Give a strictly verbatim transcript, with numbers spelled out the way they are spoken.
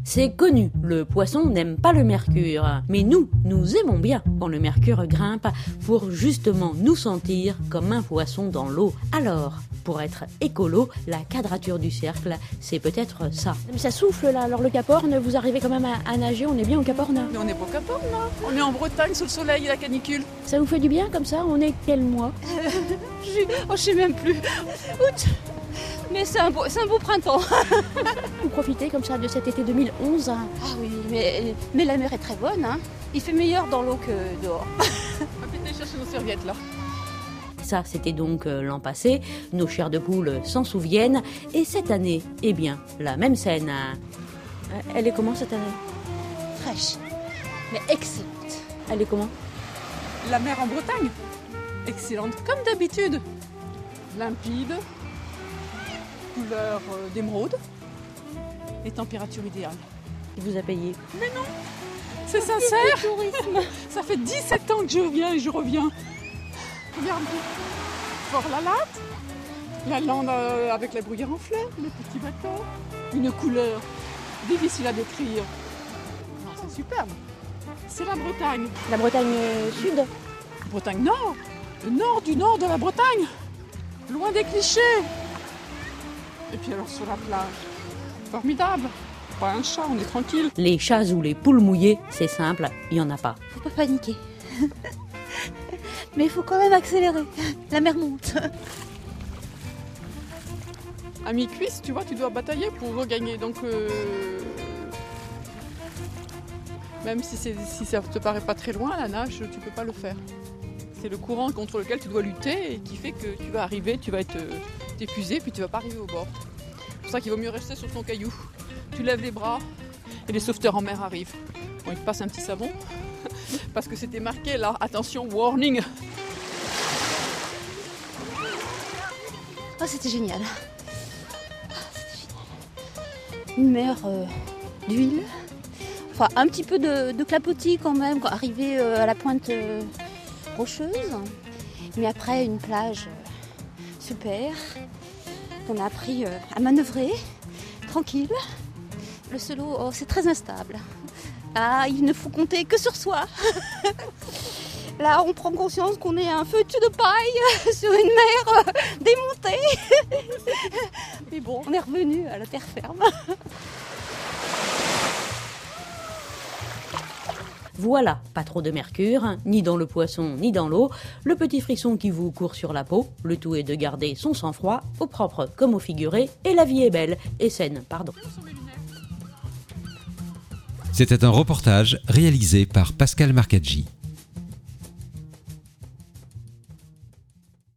C'est connu, le poisson n'aime pas le mercure. Mais nous, nous aimons bien quand le mercure grimpe pour justement nous sentir comme un poisson dans l'eau. Alors, pour être écolo, la quadrature du cercle, c'est peut-être ça. Mais ça souffle là, alors le Cap Horn, vous arrivez quand même à, à nager, on est bien au Cap Horn. Mais on n'est pas au Cap Horn, là. On est en Bretagne, sous le soleil et la canicule. Ça vous fait du bien comme ça? On est quel mois? Je oh, sais même plus. Août. Mais c'est un beau, c'est un beau printemps. Vous profitez comme ça de cet été deux mille onze? Ah oui, mais, mais la mer est très bonne. Hein. Il fait meilleur dans l'eau que dehors. On va peut-être aller chercher nos serviettes là. Ça, c'était donc euh, l'an passé, nos chairs de poule s'en souviennent, et cette année, eh bien, la même scène. Euh, Elle est comment cette année? Fraîche, mais excellente. Elle est comment? La mer en Bretagne, excellente, comme d'habitude. Limpide, couleur euh, d'émeraude, et température idéale. Qui vous a payé? Mais non, c'est sincère. Ça fait dix-sept ans que je viens et je reviens. Regardez, Fort la Latte, la lande euh, avec la bruyère en fleurs, les petits bateaux, une couleur difficile à décrire. Non, c'est superbe. C'est la Bretagne. La Bretagne euh, Sud? Bretagne Nord, le nord du nord de la Bretagne, loin des clichés. Et puis alors sur la plage, formidable. Pas un chat, on est tranquille. Les chats ou les poules mouillées, c'est simple, il n'y en a pas. Faut pas paniquer. Mais il faut quand même accélérer. La mer monte. À mi-cuisse, tu vois, tu dois batailler pour regagner. Donc, euh, même si, c'est, si ça te paraît pas très loin, la nage, tu peux pas le faire. C'est le courant contre lequel tu dois lutter et qui fait que tu vas arriver, tu vas être épuisé, puis tu vas pas arriver au bord. C'est pour ça qu'il vaut mieux rester sur ton caillou. Tu lèves les bras et les sauveteurs en mer arrivent. Bon, ils te passent un petit savon parce que c'était marqué là, attention, warning. Oh, c'était génial. Oh, c'était génial. Une mer euh, d'huile. Enfin, un petit peu de, de clapotis quand même, quand arrivé euh, à la pointe euh, rocheuse. Mais après, une plage euh, super. On a appris euh, à manœuvrer, tranquille. Le solo, oh, c'est très instable. Ah, il ne faut compter que sur soi. Là, on prend conscience qu'on est un feuilletu de paille sur une mer euh, démontée. Mais bon, on est revenu à la terre ferme. Voilà, pas trop de mercure, ni dans le poisson, ni dans l'eau, le petit frisson qui vous court sur la peau, le tout est de garder son sang-froid, au propre comme au figuré, et la vie est belle, et saine, pardon. C'était un reportage réalisé par Pascal Marcaggi.